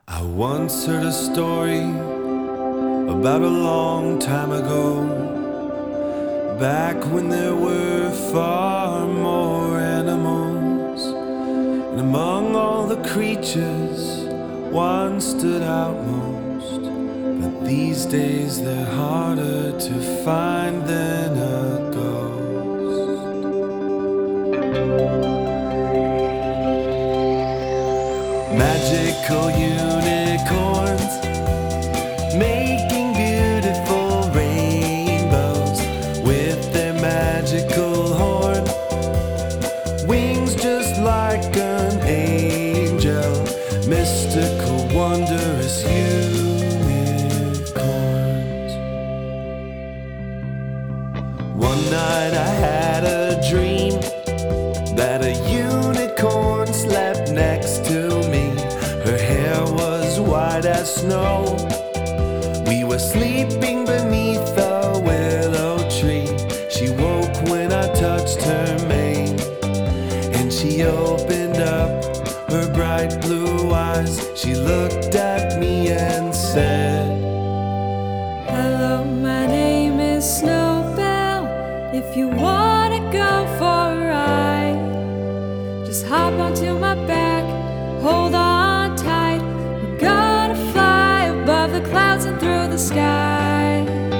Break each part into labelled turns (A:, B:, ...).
A: I once heard a story about a long time ago, back when there were far more animals, and among all the creatures one stood out most. But these days they're harder to find than a ghost. Magical unicorns making beautiful rainbows with their magical horn, wings just like an angel, mystical, wondrous unicorns. One night I had a dream that a unicorn slept next to me. Her hair was white as snow. We were sleeping beneath a willow tree. She woke when I touched her mane, and she opened up her bright blue eyes. She looked at me and said,
B: "Hello, my name is Snowbell. If you wanna go for a ride, just hop onto my back, hold on tight. We're gonna fly above the clouds and through the skies."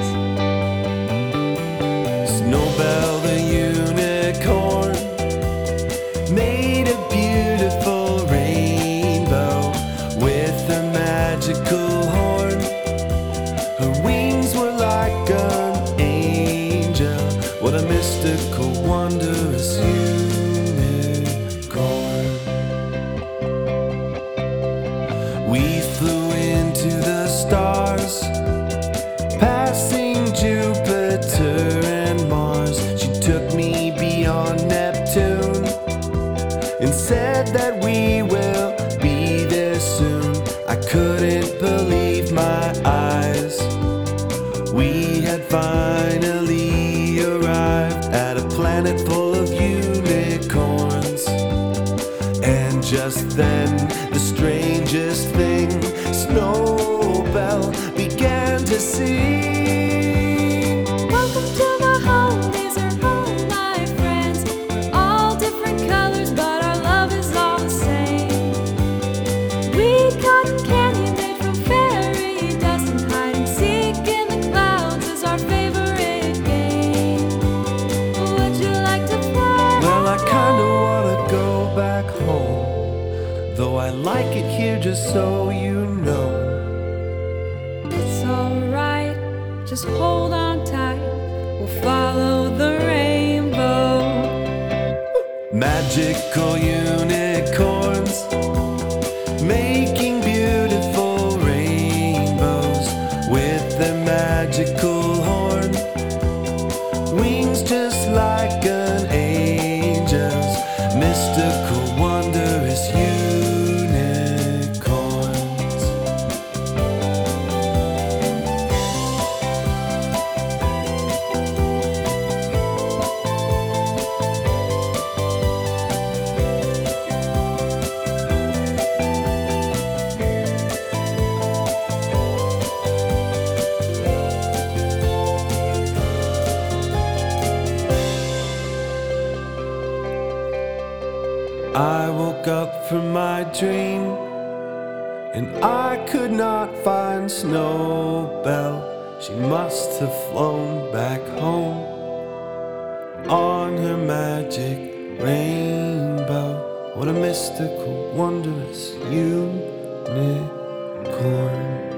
A: Snowbell the unicorn made a beautiful rainbow with her magical horn. Her wings were like an angel. What a mystical, wondrous unicorn. We flew into the stars, passing Jupiter and Mars. She took me beyond Neptune and said that we will be there soon. I couldn't believe my eyes. We had finally arrived at a planet full of unicorns. And just then, the strangest thing, Snowbell began to sing.
B: Welcome to my home, these are home, my friends. We're all different colors, but our love is all the same. We cotton candy made from fairy dust, and hide and seek in the clouds is our favorite game. Would you like to play?
A: Well, I kinda wanna go back home, though I like it here, just so you know.
B: It's alright, just hold on tight. We'll follow the rainbow.
A: Magical unicorns making beautiful rainbows with their magical horn, wings just like an angel's, mystical, wondrous unicorns. I woke up from my dream, and I could not find Snowbell. She must have flown back home on her magic rainbow. What a mystical, wondrous unicorn.